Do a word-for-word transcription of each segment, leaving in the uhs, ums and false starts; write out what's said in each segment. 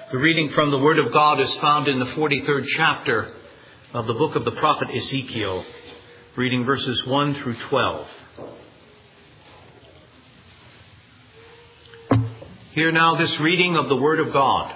The reading from the Word of God is found in the forty-third chapter of the book of the prophet Ezekiel, reading verses one through twelve. Hear now this reading of the Word of God.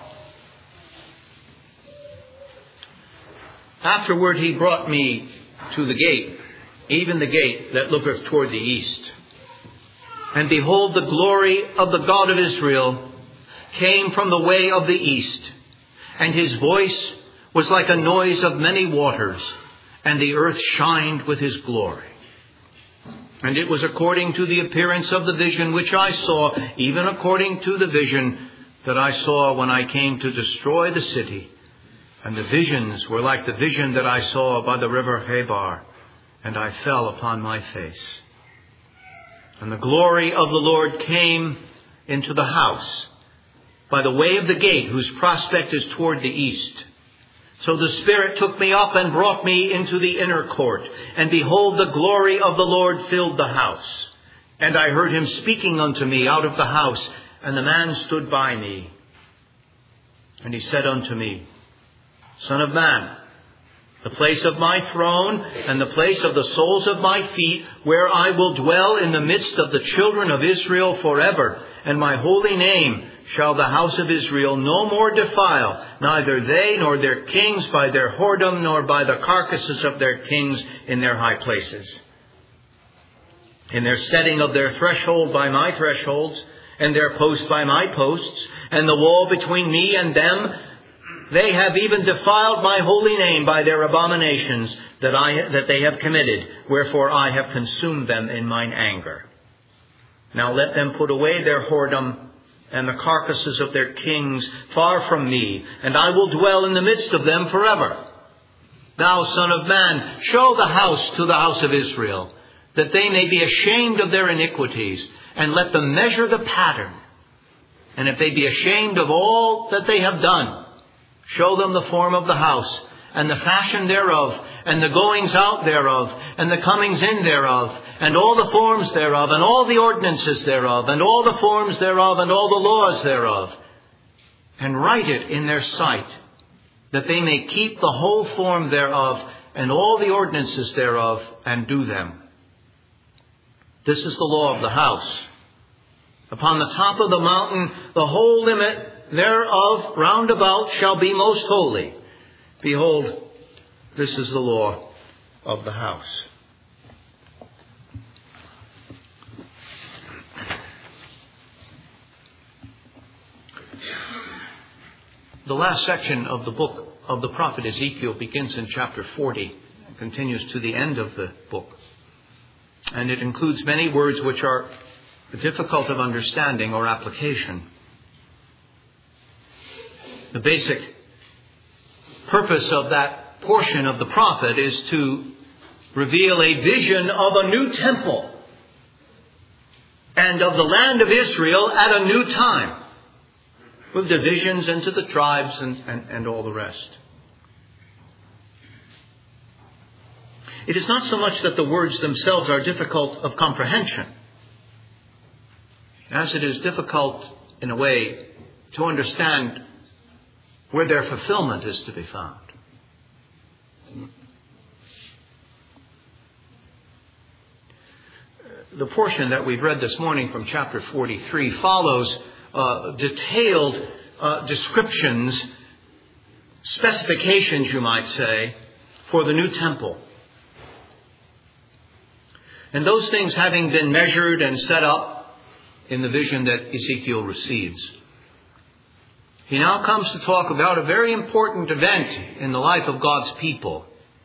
Afterward he brought me to the gate, even the gate that looketh toward the east. And behold, the glory of the God of Israel came from the way of the east, and his voice was like a noise of many waters, and the earth shined with his glory. And it was according to the appearance of the vision which I saw, even according to the vision that I saw when I came to destroy the city. And the visions were like the vision that I saw by the river Chebar, and I fell upon my face. And the glory of the Lord came into the house by the way of the gate, whose prospect is toward the east. So the Spirit took me up and brought me into the inner court. And behold, the glory of the Lord filled the house. And I heard him speaking unto me out of the house. And the man stood by me. And he said unto me, Son of man, the place of my throne and the place of the soles of my feet, where I will dwell in the midst of the children of Israel forever, and my holy name shall the house of Israel no more defile, neither they nor their kings by their whoredom, nor by the carcasses of their kings in their high places. In their setting of their threshold by my thresholds, and their post by my posts, and the wall between me and them, they have even defiled my holy name by their abominations that I that they have committed, wherefore I have consumed them in mine anger. Now let them put away their whoredom and the carcasses of their kings far from me, and I will dwell in the midst of them forever. Thou, Son of man, show the house to the house of Israel, that they may be ashamed of their iniquities, and let them measure the pattern. And if they be ashamed of all that they have done, show them the form of the house, and the fashion thereof, and the goings out thereof, and the comings in thereof, and all the forms thereof, and all the ordinances thereof, and all the forms thereof, and all the laws thereof, and write it in their sight, that they may keep the whole form thereof, and all the ordinances thereof, and do them. This is the law of the house. Upon the top of the mountain, the whole limit thereof round about shall be most holy. Behold, this is the law of the house. The last section of the book of the prophet Ezekiel begins in chapter forty and continues to the end of the book. And it includes many words which are difficult of understanding or application. The basic purpose of that portion of the prophet is to reveal a vision of a new temple and of the land of Israel at a new time, with divisions into the tribes and, and, and all the rest. It is not so much that the words themselves are difficult of comprehension, as it is difficult, in a way, to understand where their fulfillment is to be found. The portion that we've read this morning from chapter forty-three follows uh, detailed uh, descriptions, specifications, you might say, for the new temple. And those things having been measured and set up in the vision that Ezekiel receives. He now comes to talk about a very important event in the life of God's people.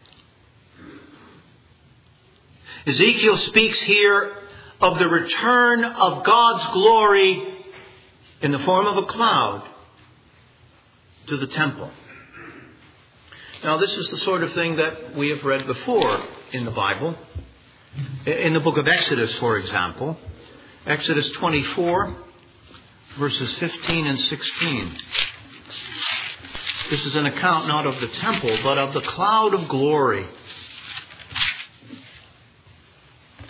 Ezekiel speaks here of the return of God's glory in the form of a cloud to the temple. Now, this is the sort of thing that we have read before in the Bible. In the book of Exodus, for example, Exodus twenty-four, verses fifteen and sixteen. This is an account not of the temple, but of the cloud of glory.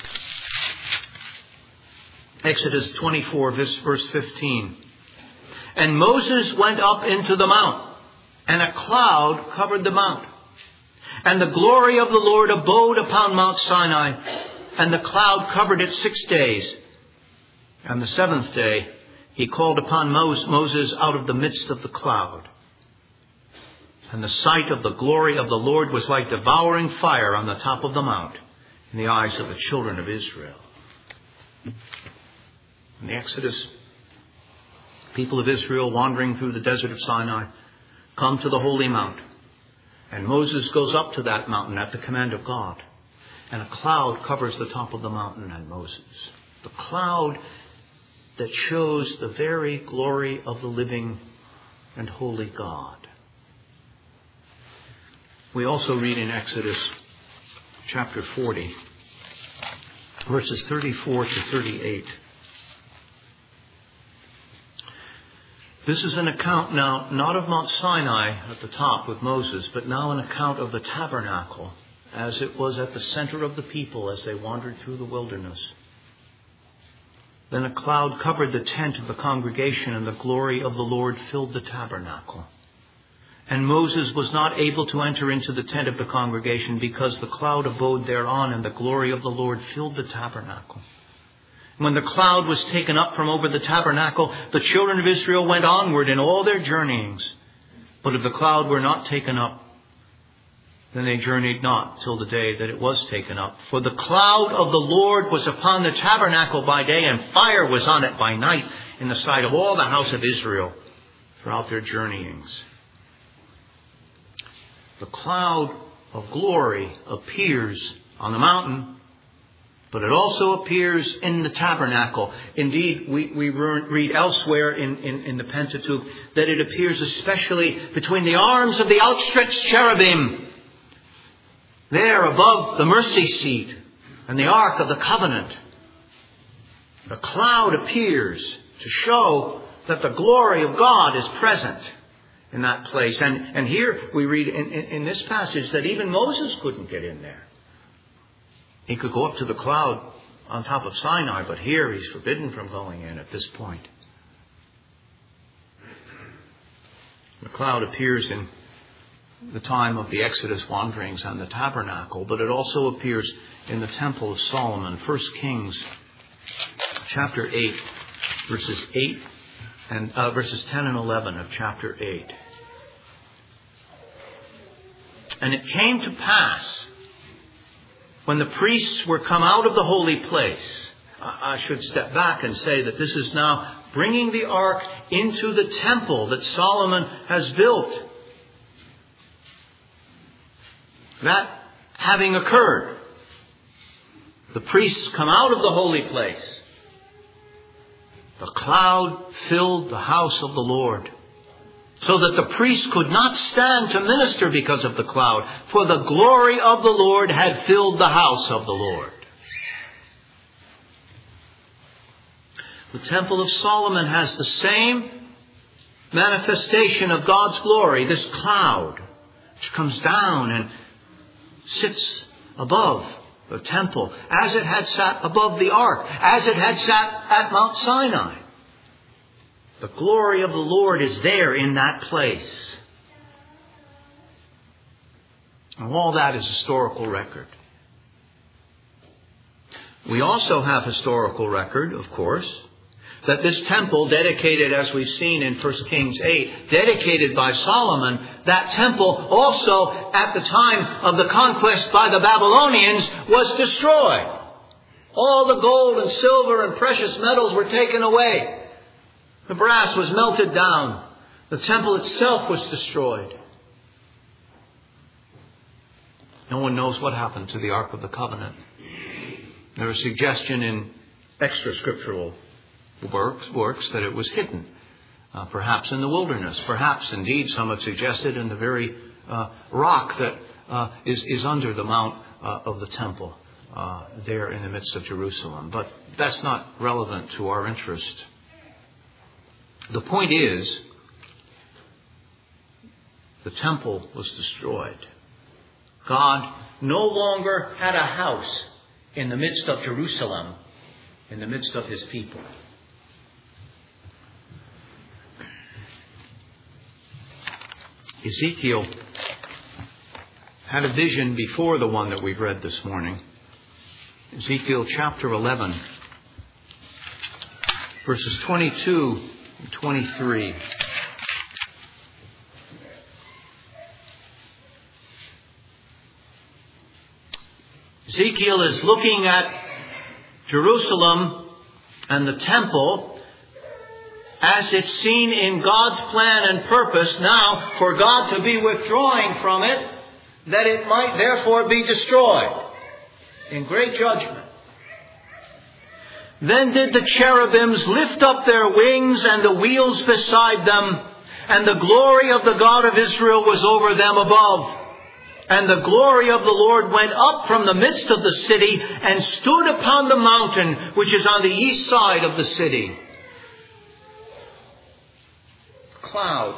Exodus twenty-four, verse fifteen. And Moses went up into the mount, and a cloud covered the mount. And the glory of the Lord abode upon Mount Sinai, and the cloud covered it six days. And the seventh day he called upon Moses out of the midst of the cloud. And the sight of the glory of the Lord was like devouring fire on the top of the mount in the eyes of the children of Israel. In the Exodus, people of Israel wandering through the desert of Sinai come to the holy mount. And Moses goes up to that mountain at the command of God. And a cloud covers the top of the mountain and Moses. The cloud that shows the very glory of the living and holy God. We also read in Exodus chapter forty, verses thirty-four to thirty-eight. This is an account now not of Mount Sinai at the top with Moses, but now an account of the tabernacle as it was at the center of the people as they wandered through the wilderness. Then a cloud covered the tent of the congregation, and the glory of the Lord filled the tabernacle. And Moses was not able to enter into the tent of the congregation because the cloud abode thereon, and the glory of the Lord filled the tabernacle. When the cloud was taken up from over the tabernacle, the children of Israel went onward in all their journeyings. But if the cloud were not taken up, then they journeyed not till the day that it was taken up. For the cloud of the Lord was upon the tabernacle by day, and fire was on it by night in the sight of all the house of Israel throughout their journeyings. The cloud of glory appears on the mountain, but it also appears in the tabernacle. Indeed, we, we read elsewhere in, in, in the Pentateuch that it appears especially between the arms of the outstretched cherubim, there above the mercy seat and the Ark of the Covenant. The cloud appears to show that the glory of God is present in that place. And, and here we read in, in, in this passage that even Moses couldn't get in there. He could go up to the cloud on top of Sinai, but here he's forbidden from going in at this point. The cloud appears in the time of the Exodus wanderings and the tabernacle, but it also appears in the Temple of Solomon. First Kings chapter eight, verses eight and uh, verses ten and eleven of chapter eight. And it came to pass, when the priests were come out of the holy place, I should step back and say that this is now bringing the ark into the temple that Solomon has built. That having occurred, the priests come out of the holy place. The cloud filled the house of the Lord, so that the priests could not stand to minister because of the cloud, for the glory of the Lord had filled the house of the Lord. The Temple of Solomon has the same manifestation of God's glory, this cloud, which comes down and sits above the temple, as it had sat above the ark, as it had sat at Mount Sinai. The glory of the Lord is there in that place. And all that is historical record. We also have historical record, of course, that this temple dedicated, as we've seen in First Kings eight, dedicated by Solomon, that temple also at the time of the conquest by the Babylonians was destroyed. All the gold and silver and precious metals were taken away. The brass was melted down. The temple itself was destroyed. No one knows what happened to the Ark of the Covenant. There is suggestion in extra scriptural works, works that it was hidden, uh, perhaps in the wilderness. Perhaps, indeed, some have suggested in the very uh, rock that uh, is, is under the mount uh, of the temple, uh, there in the midst of Jerusalem. But that's not relevant to our interest. The point is, the temple was destroyed. God no longer had a house in the midst of Jerusalem, in the midst of his people. Ezekiel had a vision before the one that we've read this morning. Ezekiel chapter eleven, verses twenty-two and twenty-three. Ezekiel is looking at Jerusalem and the temple as it's seen in God's plan and purpose now for God to be withdrawing from it, that it might therefore be destroyed in great judgment. Then did the cherubims lift up their wings and the wheels beside them, and the glory of the God of Israel was over them above. And the glory of the Lord went up from the midst of the city and stood upon the mountain which is on the east side of the city. Cloud,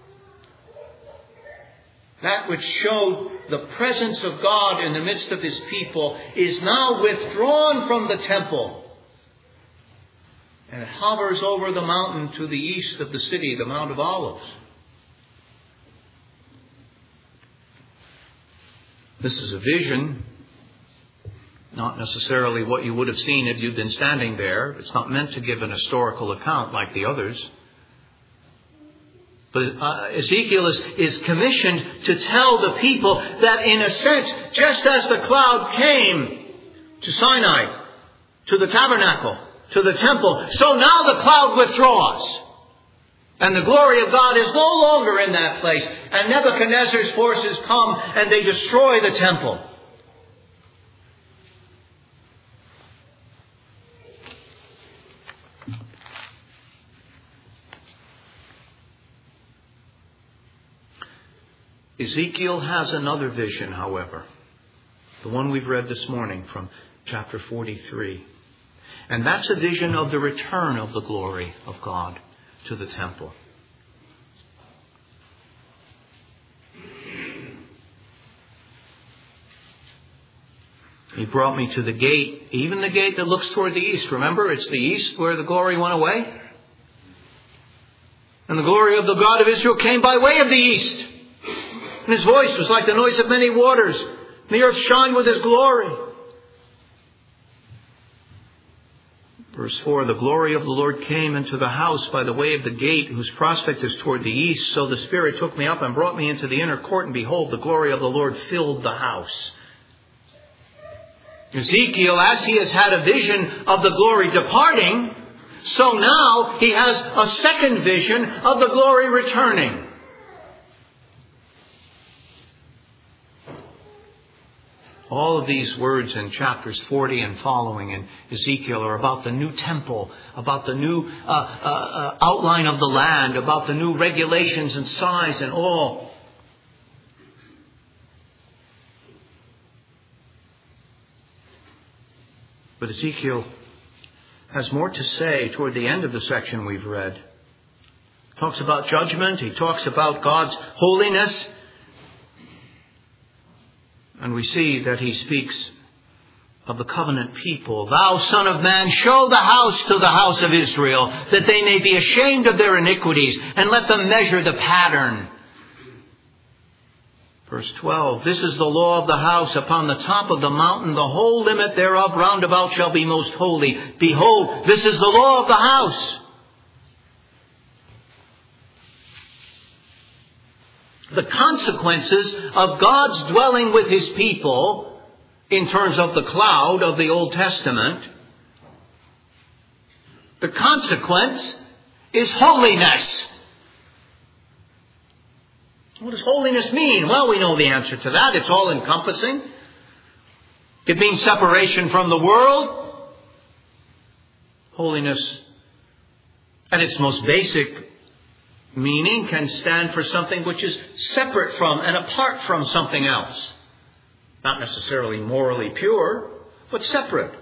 that which showed the presence of God in the midst of His people, is now withdrawn from the temple. And it hovers over the mountain to the east of the city, the Mount of Olives. This is a vision, not necessarily what you would have seen if you'd been standing there. It's not meant to give an historical account like the others. But uh, Ezekiel is, is commissioned to tell the people that, in a sense, just as the cloud came to Sinai, to the tabernacle, to the temple, so now the cloud withdraws. And the glory of God is no longer in that place. And Nebuchadnezzar's forces come and they destroy the temple. Ezekiel has another vision, however. The one we've read this morning from chapter forty-three. And that's a vision of the return of the glory of God to the temple. He brought me to the gate, even the gate that looks toward the east. Remember, it's the east where the glory went away. And the glory of the God of Israel came by way of the east. And His voice was like the noise of many waters. And the earth shined with His glory. Verse four, the glory of the Lord came into the house by the way of the gate, whose prospect is toward the east. So the Spirit took me up and brought me into the inner court, and behold, the glory of the Lord filled the house. Ezekiel, as he has had a vision of the glory departing, so now he has a second vision of the glory returning. All of these words in chapters forty and following in Ezekiel are about the new temple, about the new uh, uh, uh, outline of the land, about the new regulations and size and all. But Ezekiel has more to say toward the end of the section we've read. He talks about judgment. He talks about God's holiness. And we see that he speaks of the covenant people. Thou, Son of Man, show the house to the house of Israel, that they may be ashamed of their iniquities, and let them measure the pattern. Verse twelve, this is the law of the house upon the top of the mountain. The whole limit thereof round about shall be most holy. Behold, this is the law of the house. The consequences of God's dwelling with His people in terms of the cloud of the Old Testament, the consequence is holiness. What does holiness mean? Well, we know the answer to that. It's all encompassing. It means separation from the world. Holiness, at its most basic meaning, can stand for something which is separate from and apart from something else. Not necessarily morally pure, but separate.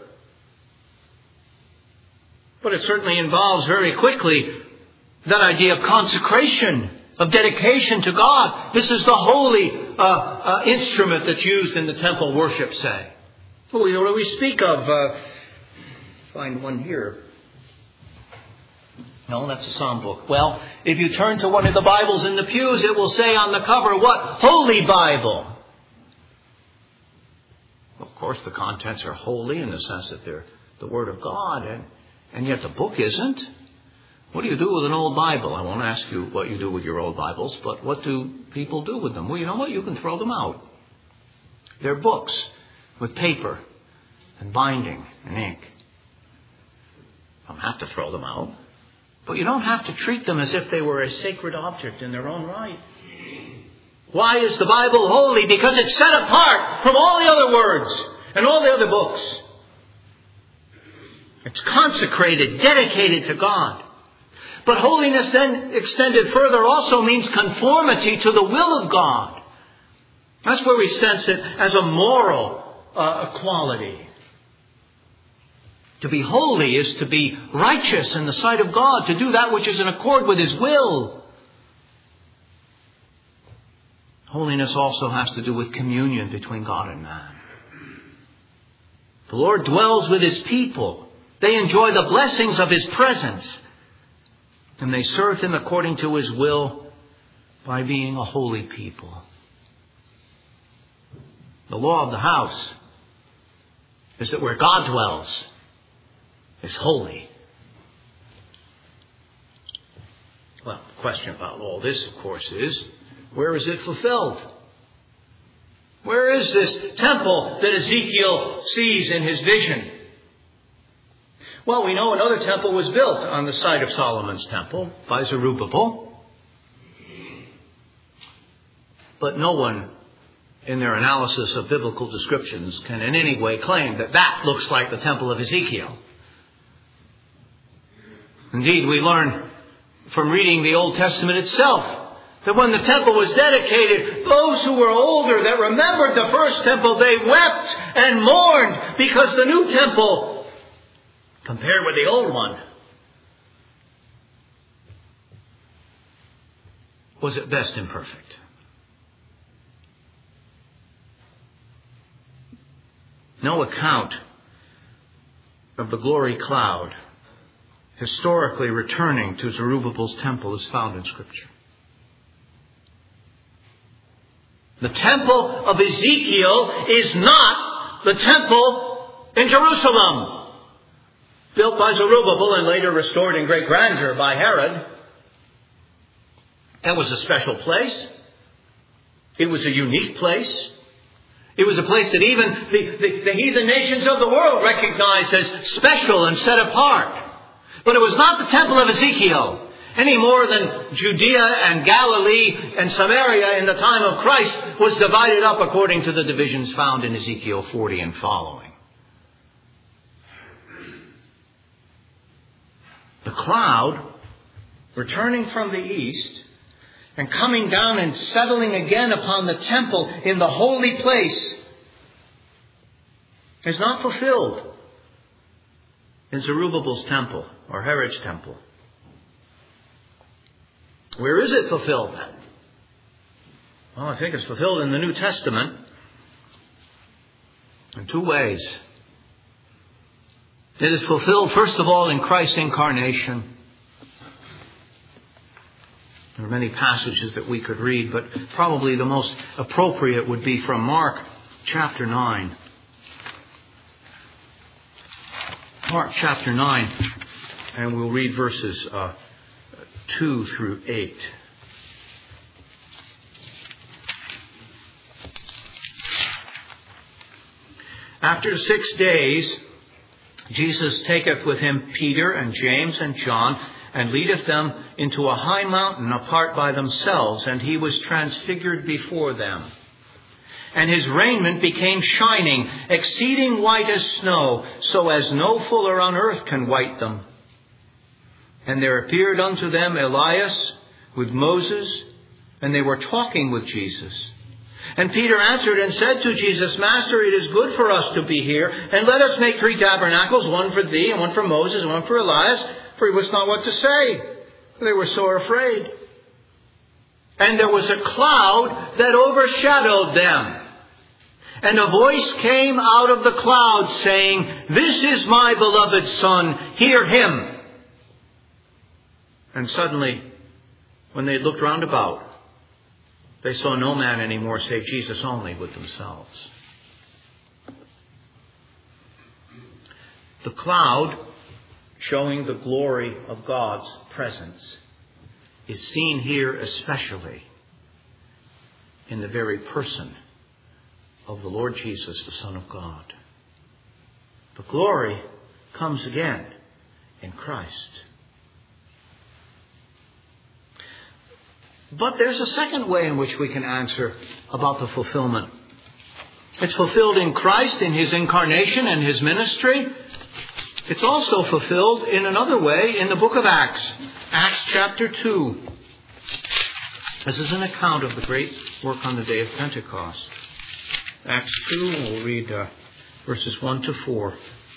But it certainly involves very quickly that idea of consecration, of dedication to God. This is the holy uh, uh, instrument that's used in the temple worship, say. What do we speak of? Uh, find one here. No, that's a psalm book. Well, if you turn to one of the Bibles in the pews, it will say on the cover, what? Holy Bible. Of course, the contents are holy in the sense that they're the Word of God, and, and yet the book isn't. What do you do with an old Bible? I won't ask you what you do with your old Bibles, but what do people do with them? Well, you know what? You can throw them out. They're books with paper and binding and ink. You don't have to throw them out, but you don't have to treat them as if they were a sacred object in their own right. Why is the Bible holy? Because it's set apart from all the other words and all the other books. It's consecrated, dedicated to God. But holiness then extended further also means conformity to the will of God. That's where we sense it as a moral uh, quality. To be holy is to be righteous in the sight of God, to do that which is in accord with His will. Holiness also has to do with communion between God and man. The Lord dwells with His people. They enjoy the blessings of His presence. And they serve Him according to His will by being a holy people. The law of the house is that where God dwells is holy. Well, the question about all this, of course, is, where is it fulfilled? Where is this temple that Ezekiel sees in his vision? Well, we know another temple was built on the site of Solomon's temple by Zerubbabel. But no one in their analysis of biblical descriptions can in any way claim that that looks like the temple of Ezekiel. Indeed, we learn from reading the Old Testament itself that when the temple was dedicated, those who were older that remembered the first temple, they wept and mourned because the new temple, compared with the old one, was at best imperfect. No account of the glory cloud historically returning to Zerubbabel's temple is found in Scripture. The temple of Ezekiel is not the temple in Jerusalem, built by Zerubbabel and later restored in great grandeur by Herod. That was a special place. It was a unique place. It was a place that even the, the, the heathen nations of the world recognized as special and set apart. But it was not the temple of Ezekiel, any more than Judea and Galilee and Samaria in the time of Christ was divided up according to the divisions found in Ezekiel forty and following. The cloud, returning from the east and coming down and settling again upon the temple in the holy place, is not fulfilled in Zerubbabel's temple or Herod's temple. Where is it fulfilled then? Well, I think it's fulfilled in the New Testament in two ways. It is fulfilled, first of all, in Christ's incarnation. There are many passages that we could read, but probably the most appropriate would be from Mark chapter nine. Mark chapter nine, and we'll read verses uh, two through eight. After six days, Jesus taketh with him Peter and James and John, and leadeth them into a high mountain apart by themselves, and he was transfigured before them. And his raiment became shining, exceeding white as snow, so as no fuller on earth can white them. And there appeared unto them Elias with Moses, and they were talking with Jesus. And Peter answered and said to Jesus, Master, it is good for us to be here, and let us make three tabernacles, one for thee, and one for Moses, and one for Elias. For he wist not what to say. They were sore afraid. And there was a cloud that overshadowed them. And a voice came out of the cloud saying, This is my beloved Son, hear him. And suddenly, when they looked round about, they saw no man anymore save Jesus only with themselves. The cloud, showing the glory of God's presence, is seen here especially in the very person of the Lord Jesus, the Son of God. The glory comes again in Christ. But there's a second way in which we can answer about the fulfillment. It's fulfilled in Christ, in His incarnation and His ministry. It's also fulfilled in another way in the book of Acts. Acts chapter two. This is an account of the great work on the day of Pentecost. Acts two, we'll read uh, verses one to four.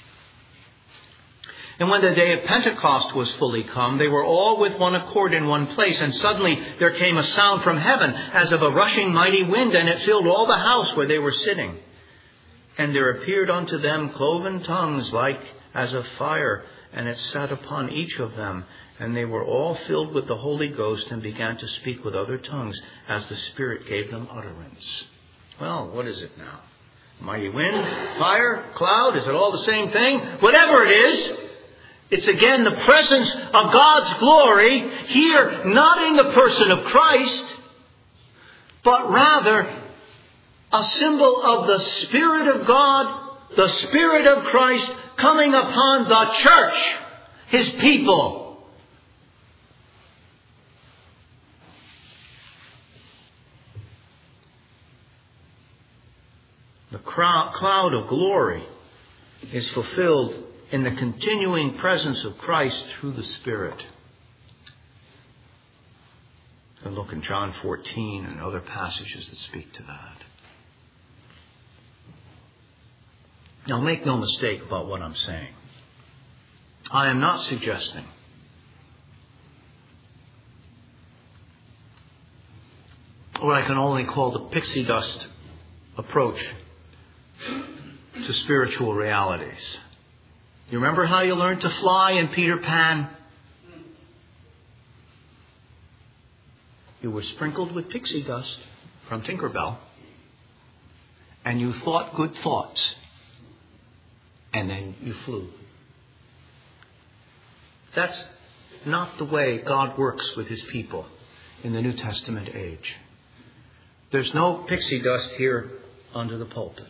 And when the day of Pentecost was fully come, they were all with one accord in one place. And suddenly there came a sound from heaven as of a rushing mighty wind, and it filled all the house where they were sitting. And there appeared unto them cloven tongues like as of fire, and it sat upon each of them. And they were all filled with the Holy Ghost and began to speak with other tongues as the Spirit gave them utterance. Well, what is it now? Mighty wind, fire, cloud, is it all the same thing? Whatever it is, it's again the presence of God's glory here, not in the person of Christ, but rather a symbol of the Spirit of God, the Spirit of Christ coming upon the church, His people. The cloud of glory is fulfilled in the continuing presence of Christ through the Spirit. And look in John fourteen and other passages that speak to that. Now make no mistake about what I'm saying. I am not suggesting what I can only call the pixie dust approach to spiritual realities. You remember how you learned to fly in Peter Pan? You were sprinkled with pixie dust from Tinkerbell, and you thought good thoughts, and then you flew. That's not the way God works with His people in the New Testament age. There's no pixie dust here under the pulpit.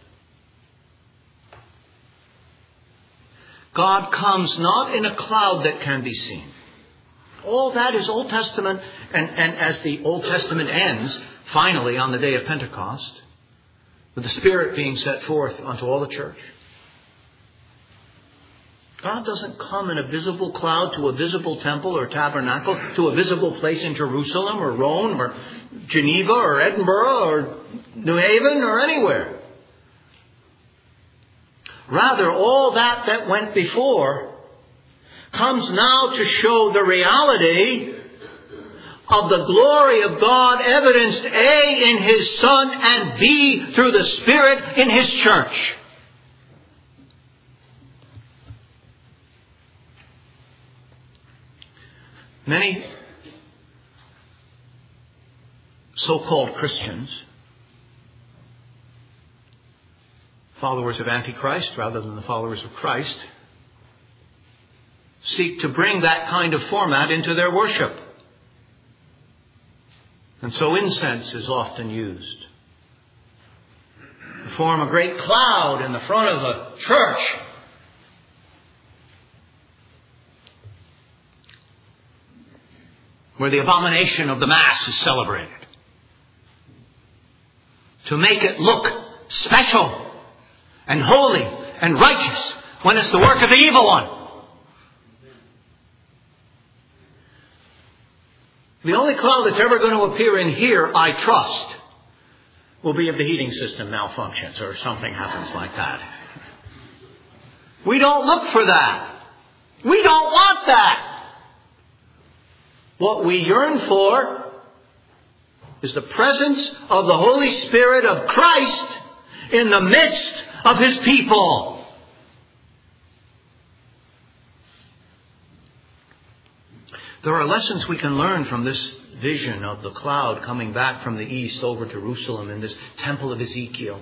God comes not in a cloud that can be seen. All that is Old Testament, and, and as the Old Testament ends, finally on the day of Pentecost, with the Spirit being set forth unto all the church, God doesn't come in a visible cloud to a visible temple or tabernacle, to a visible place in Jerusalem or Rome or Geneva or Edinburgh or New Haven or anywhere. Rather, all that that went before comes now to show the reality of the glory of God evidenced A, in His Son, and B, through the Spirit in His church. Many so-called Christians, followers of Antichrist rather than the followers of Christ, seek to bring that kind of format into their worship. And so incense is often used to form a great cloud in the front of the church. Where the abomination of the Mass is celebrated. To make it look special and holy and righteous when it's the work of the evil one. The only cloud that's ever going to appear in here, I trust, will be if the heating system malfunctions or something happens like that. We don't look for that. We don't want that. What we yearn for is the presence of the Holy Spirit of Christ in the midst of His people. There are lessons we can learn from this vision of the cloud coming back from the east over Jerusalem in this temple of Ezekiel.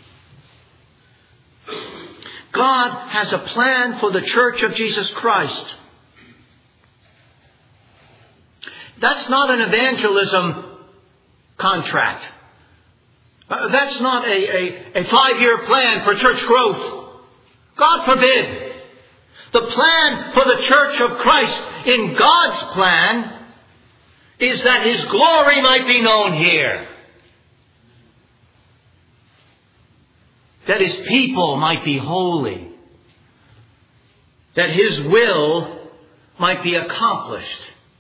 God has a plan for the church of Jesus Christ. That's not an evangelism contract. Uh, that's not a, a, a five-year plan for church growth. God forbid. The plan for the church of Christ in God's plan is that His glory might be known here. That His people might be holy. That His will might be accomplished.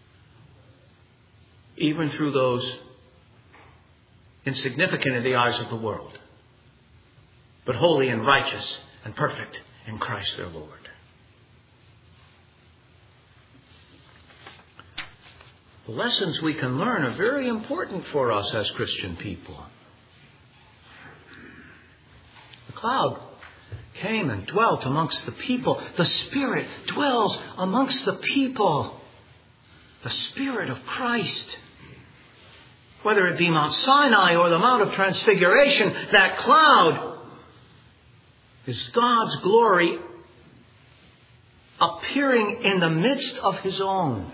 Even through those insignificant in the eyes of the world. But holy and righteous and perfect in Christ their Lord. The lessons we can learn are very important for us as Christian people. The cloud came and dwelt amongst the people. The Spirit dwells amongst the people. The Spirit of Christ. Whether it be Mount Sinai or the Mount of Transfiguration, that cloud is God's glory appearing in the midst of His own.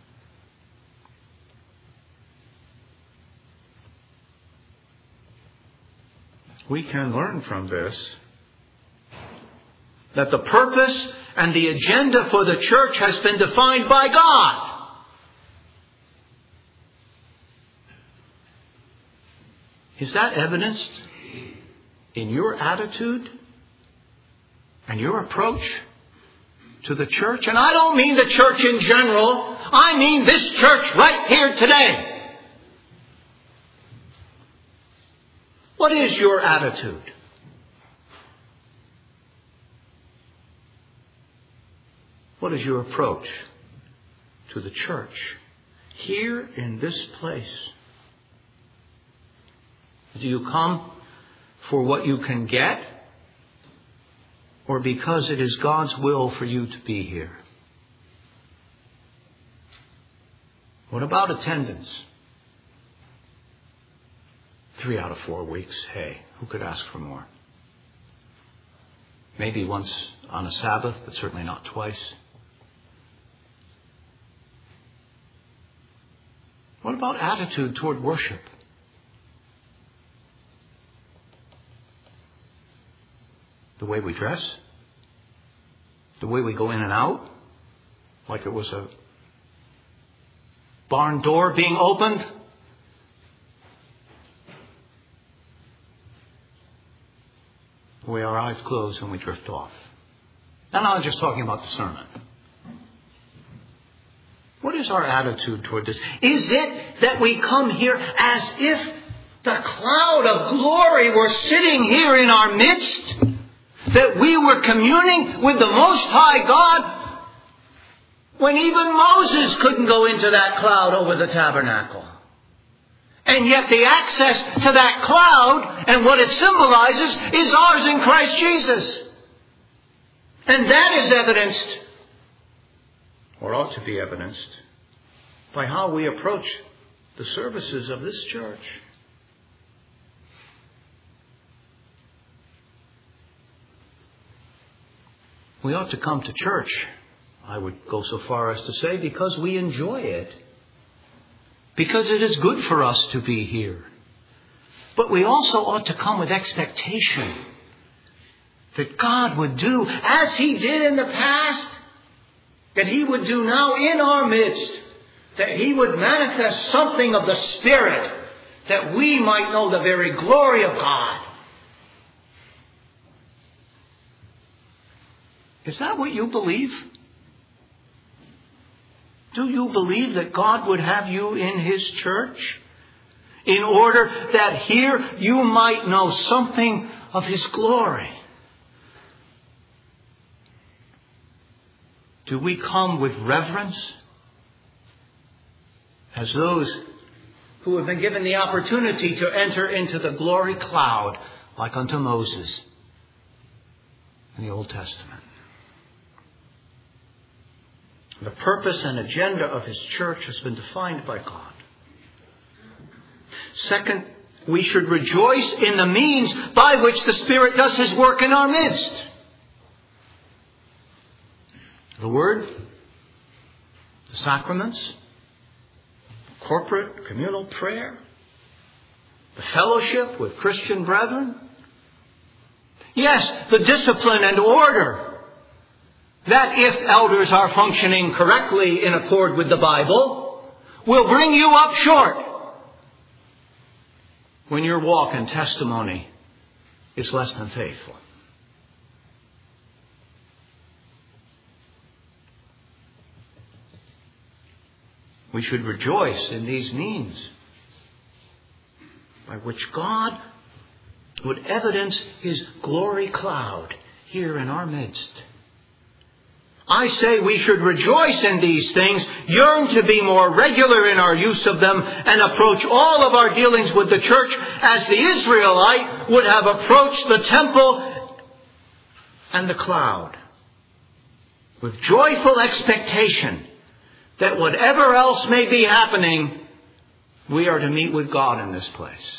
We can learn from this that the purpose and the agenda for the church has been defined by God. Is that evidenced in your attitude and your approach to the church? And I don't mean the church in general. I mean this church right here today. What is your attitude? What is your approach to the church here in this place? Do you come for what you can get, or because it is God's will for you to be here? What about attendance? Three out of four weeks. Hey, who could ask for more? Maybe once on a Sabbath, but certainly not twice. What about attitude toward worship? The way we dress? The way we go in and out? Like it was a barn door being opened? The way our eyes close and we drift off. Now, I'm just talking about the sermon. What is our attitude toward this? Is it that we come here as if the cloud of glory were sitting here in our midst? That we were communing with the Most High God when even Moses couldn't go into that cloud over the tabernacle? And yet the access to that cloud and what it symbolizes is ours in Christ Jesus. And that is evidenced, or ought to be evidenced, by how we approach the services of this church. We ought to come to church, I would go so far as to say, because we enjoy it. Because it is good for us to be here. But we also ought to come with expectation that God would do as He did in the past, that He would do now in our midst, that He would manifest something of the Spirit, that we might know the very glory of God. Is that what you believe? Do you believe that God would have you in His church in order that here you might know something of His glory? Do we come with reverence as those who have been given the opportunity to enter into the glory cloud like unto Moses in the Old Testament? The purpose and agenda of His church has been defined by God. Second, we should rejoice in the means by which the Spirit does His work in our midst. The Word, the sacraments, corporate communal prayer, the fellowship with Christian brethren. Yes, the discipline and order that, if elders are functioning correctly in accord with the Bible, will bring you up short when your walk and testimony is less than faithful. We should rejoice in these means by which God would evidence His glory cloud here in our midst. I say we should rejoice in these things, yearn to be more regular in our use of them, and approach all of our dealings with the church as the Israelite would have approached the temple and the cloud, with joyful expectation that whatever else may be happening, we are to meet with God in this place.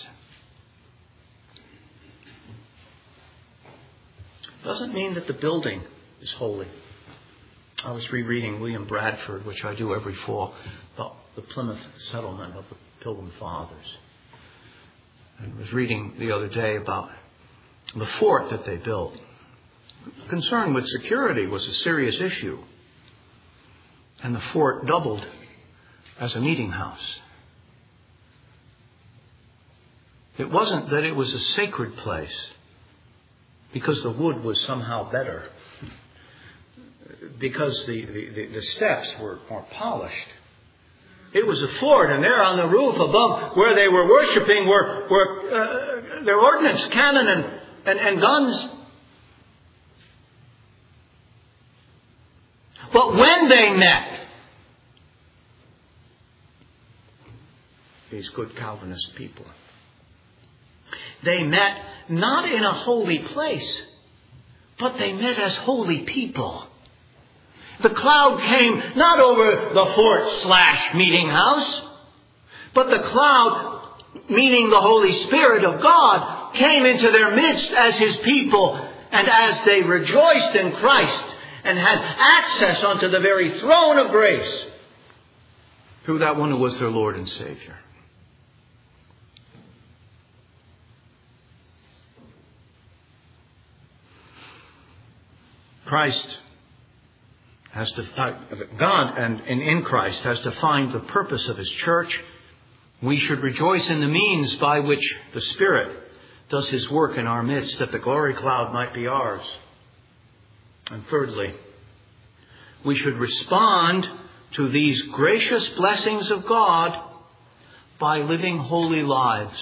Doesn't mean that the building is holy. I was rereading William Bradford, which I do every fall, about the Plymouth settlement of the Pilgrim Fathers. And I was reading the other day about the fort that they built. Concern with security was a serious issue. And the fort doubled as a meeting house. It wasn't that it was a sacred place because the wood was somehow better, because the, the, the steps were more polished. It was a fort, and there on the roof above where they were worshiping were, were uh, their ordnance, cannon, and, and, and guns. But when they met, these good Calvinist people, they met not in a holy place, but they met as holy people. The cloud came not over the fort slash meeting house, but the cloud, meaning the Holy Spirit of God, came into their midst as His people, and as they rejoiced in Christ and had access unto the very throne of grace through that one who was their Lord and Savior. Christ has defined, God and, and in Christ has defined the purpose of His church. We should rejoice in the means by which the Spirit does His work in our midst, that the glory cloud might be ours. And thirdly, we should respond to these gracious blessings of God by living holy lives.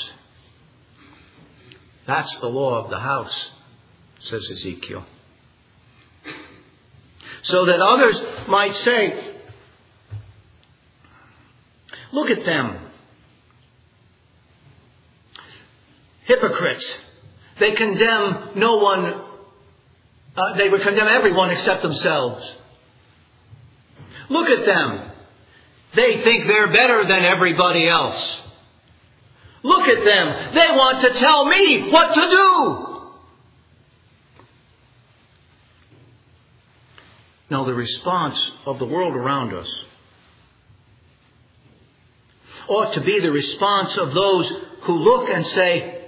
That's the law of the house, says Ezekiel. So that others might say, look at them. Hypocrites. They condemn no one. Uh, they would condemn everyone except themselves. Look at them. They think they're better than everybody else. Look at them. They want to tell me what to do. Now, the response of the world around us ought to be the response of those who look and say,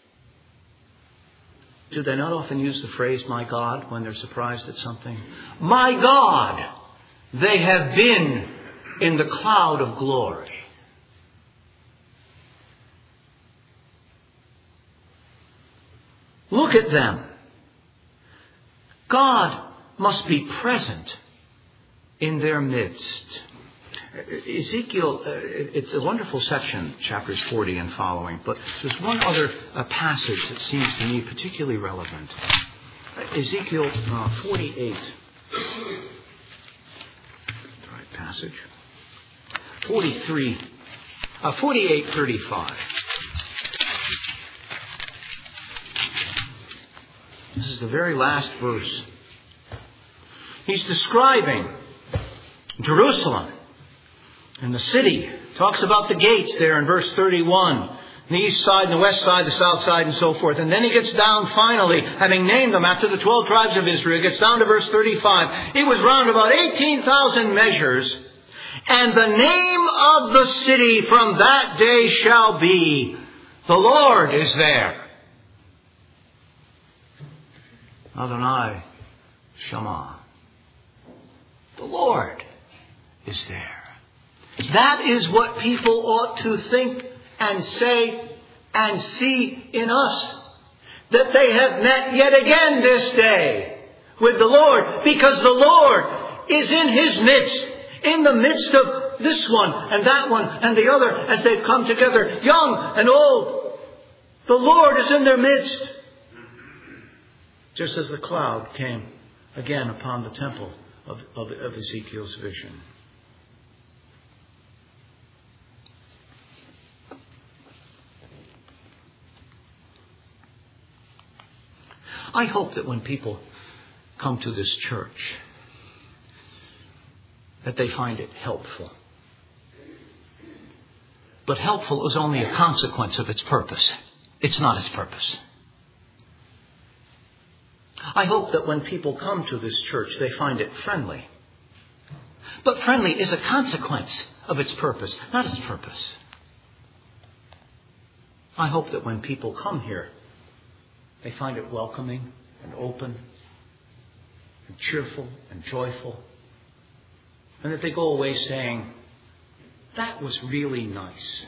do they not often use the phrase, my God, when they're surprised at something? My God, they have been in the cloud of glory. Look at them. God must be present in their midst. Ezekiel, uh, it's a wonderful section, chapters forty and following, but there's one other uh, passage that seems to me particularly relevant. Uh, Ezekiel uh, forty-eight. The right passage. forty-three. Uh, forty-eight thirty-five. This is the very last verse. He's describing Jerusalem and the city. Talks about the gates there in verse thirty-one. The east side and the west side, the south side, and so forth. And then he gets down finally, having named them after the twelve tribes of Israel, gets down to verse thirty-five. It was round about eighteen thousand measures. And the name of the city from that day shall be, the Lord is there. Adonai Shammah. The Lord is there. That is what people ought to think and say and see in us. That they have met yet again this day with the Lord. Because the Lord is in His midst. In the midst of this one and that one and the other as they've come together, young and old. The Lord is in their midst. Just as the cloud came again upon the temple of, of, of Ezekiel's vision. I hope that when people come to this church, that they find it helpful. But helpful is only a consequence of its purpose. It's not its purpose. I hope that when people come to this church, they find it friendly. But friendly is a consequence of its purpose, not its purpose. I hope that when people come here, they find it welcoming and open and cheerful and joyful. And that they go away saying, that was really nice.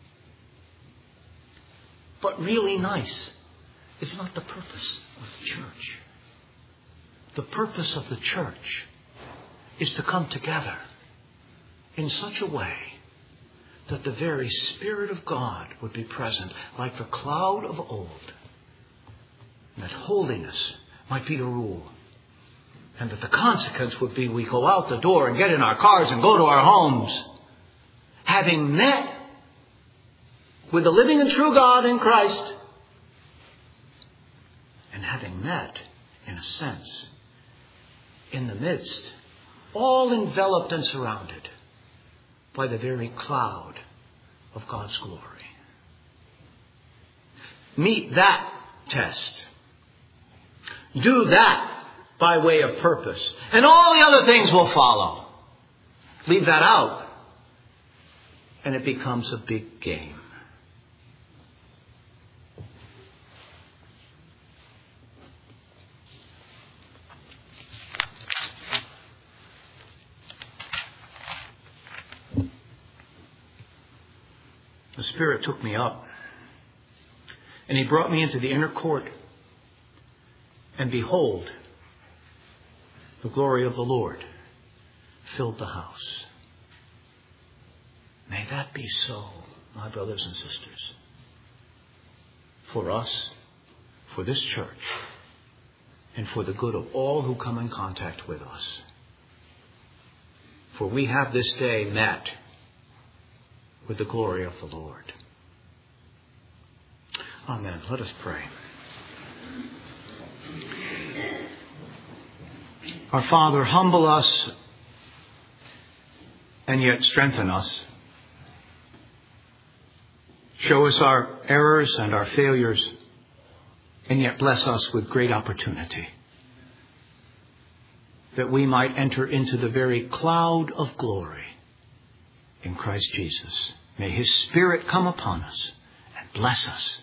But really nice is not the purpose of the church. The purpose of the church is to come together in such a way that the very Spirit of God would be present like the cloud of old. And that holiness might be the rule. And that the consequence would be we go out the door and get in our cars and go to our homes, having met with the living and true God in Christ, and having met, in a sense, in the midst, all enveloped and surrounded by the very cloud of God's glory. Meet that test. Do that by way of purpose. And all the other things will follow. Leave that out. And it becomes a big game. The Spirit took me up. And He brought me into the inner court. And behold, the glory of the Lord filled the house. May that be so, my brothers and sisters. For us, for this church, and for the good of all who come in contact with us. For we have this day met with the glory of the Lord. Amen. Let us pray. Our Father, humble us and yet strengthen us. Show us our errors and our failures and yet bless us with great opportunity, that we might enter into the very cloud of glory in Christ Jesus. May His Spirit come upon us and bless us,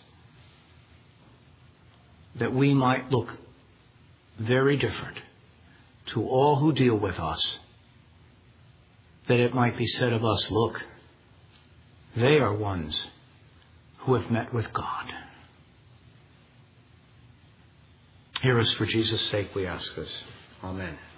that we might look very different to all who deal with us, that it might be said of us, look, they are ones who have met with God. Hear us for Jesus' sake, we ask this. Amen.